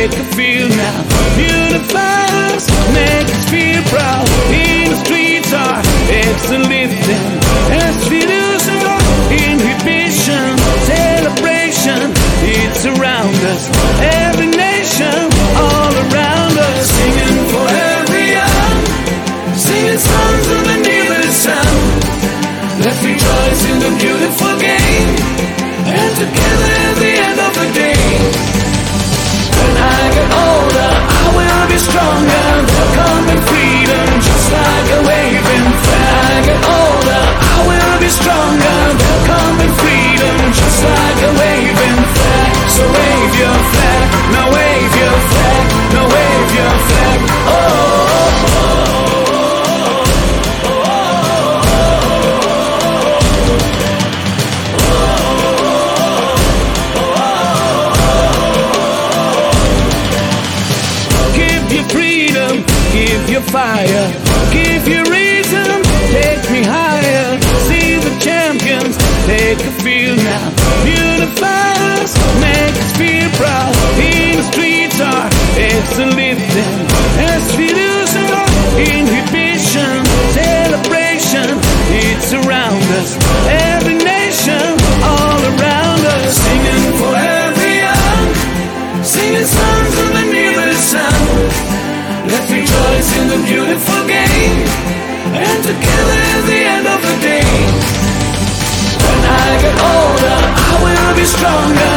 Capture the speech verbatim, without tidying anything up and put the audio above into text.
take a field now. Beautify us, make us feel proud. In the streets our heads are lifting as we lose our inhibition. Celebration, it's around us. Every nation, all around us. Singing for every young, singing songs underneath the sun. Let's rejoice in the beautiful game, and together at the end of the day. When I get older, I will be stronger. There'll come in freedom, just like a waving flag. When I get older, I will be stronger. There'll come in freedom, just like a waving flag. So wave your flag, now wave your flag, now wave your flag. Oh, oh, oh. Give your fire, give your reason, take me higher. See the champions, take a field now. Beautify us, make us feel proud. In the streets our heads are lifting as we lose our inhibition. Celebration, it's around us. Every nation, all around us. Singing for every young, singing songs underneath the sun. Let's rejoice in the beautiful game, and together at the end of the day. When I get older, I will be stronger.